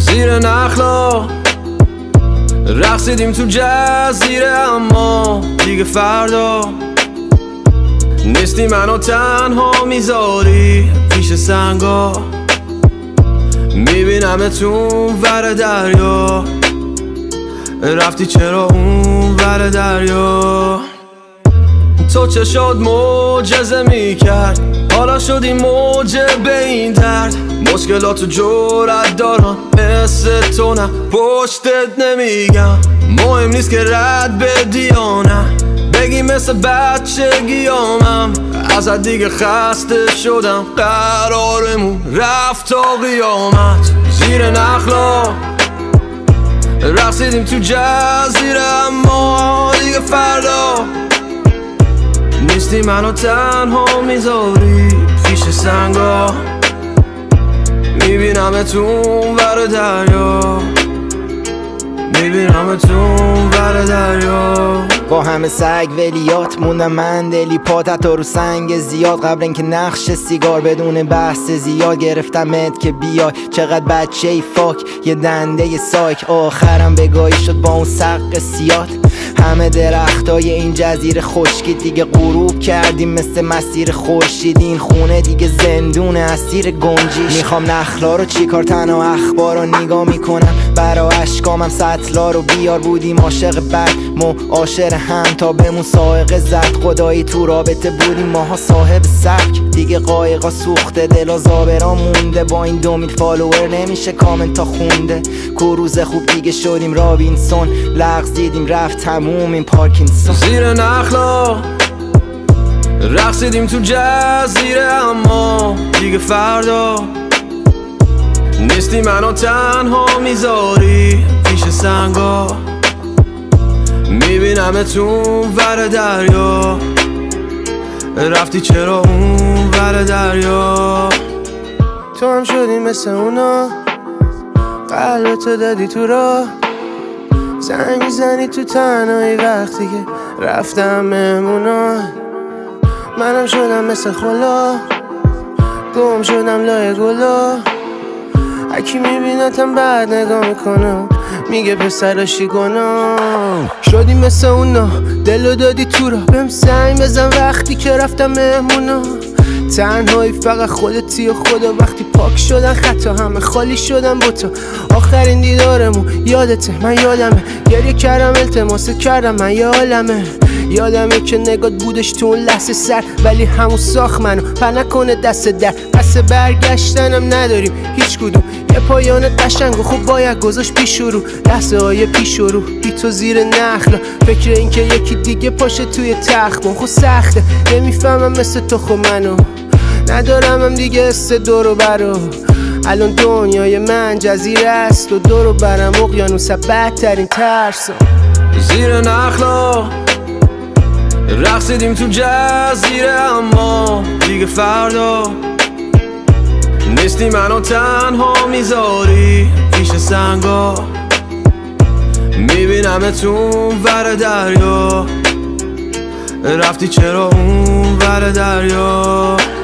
زیر نخلا رقصیدیم تو جزیره، اما دیگه فردا نیستی، منو تنها میذاری پیش سنگا. میبینمتون ور دریا، رفتی چرا اون ور دریا؟ تو چشات معجزه میکرد، حالا شدی موجب این درد. مشکلاتو جرأت دارم مثل تو، نه پشتت نمیگم. مهم نیست که رد بدی یا نه، بگی مثل بچگیامم. ازت دیگه خسته شدم، قرارمون رفت تا قیامت. زیر نخلا رقصیدیم تو جزیره، اما دیگه فردا نیستی، منو تنها میذاری پیش سنگا. میبینمتون ور دریا، میبینمتون ور دریا. با همه سگ ولیات موندم من دلی پاتت رو سنگ زیاد. قبل اینکه نقش سیگار بدون بحث زیاد گرفتمت که بیای. چقدر بچه ای فاک، یه دنده سایک. آخرم بگاهی شد با اون سق سیاد. همه درختای این جزیره خشکی دیگه غروب کردیم مثل مسیر خورشید. این خونه دیگه زندون اسیر گنجیش. میخوام نخلا رو چیکار، تنها اخبار رو نگاه میکنم. برا اشکامم سطلا رو بیار، بودیم عاشق بد معاشر هم تا بمون سائق زد. خدایی تو رابطه بودیم ماها صاحب سبک. دیگه قایقا سوخته، دل و زابرا مونده. با این 2 میل فالوور نمیشه کامنت تا خونده. کروز خوب دیگه شدیم رابینسون، لغزیدیم رفت تموم این پارکینسون. زیر نخلا رقصیدیم تو جزیره، اما دیگه فردا نیستی، منو تنها میذاری پیش سنگا. میبینمتون ور دریا، رفتی چرا اون ور دریا؟ تو هم شدی مثل اونا، قلبتو دادی تو راه. زنگ میزنی تو تنهایی وقتی که رفتم مهمونا. منم شدم مثل خلا، گم شدم لای گلا. هکی میبینتم بعد نگاه میکنم، میگه پسراشی گناه. شدی مثل اونا، دلو دادی تو را. بهم زنگ بزن وقتی که رفتم مهمونا. تنهایی فقط خودتی و خدا. وقتی پاک شدن خطا، همه خالی شدن با تو. آخرین دیدارمون یادته، من یادمه. گریه کردم التماس کردم، من یه عالمه. یادمه که نگات بودش تو اون لحظه سر، ولی همون ساخت منو پر نکنه دست در. پس برگشتنم نداریم هیچ کدوم، یه پایان قشنگ و خوب باید گذاشت پیش رو. لحظه های پیش رو بی تو زیر نخلا. فکر این که یکی دیگه پاشه توی تخت من خود سخته. نمیفهمم مثل تو خب منو ندارم هم دیگه است دورو برو. الان دنیای من جزیره است و دورو برم اقیانوس بدترین ترسم. زیر نخلا رقصیدیم تو جزیره، اما دیگه فردا نیستی، منو تنها میذاری پیش سنگا. میبینمتون ور دریا، رفتی چرا اون ور دریا؟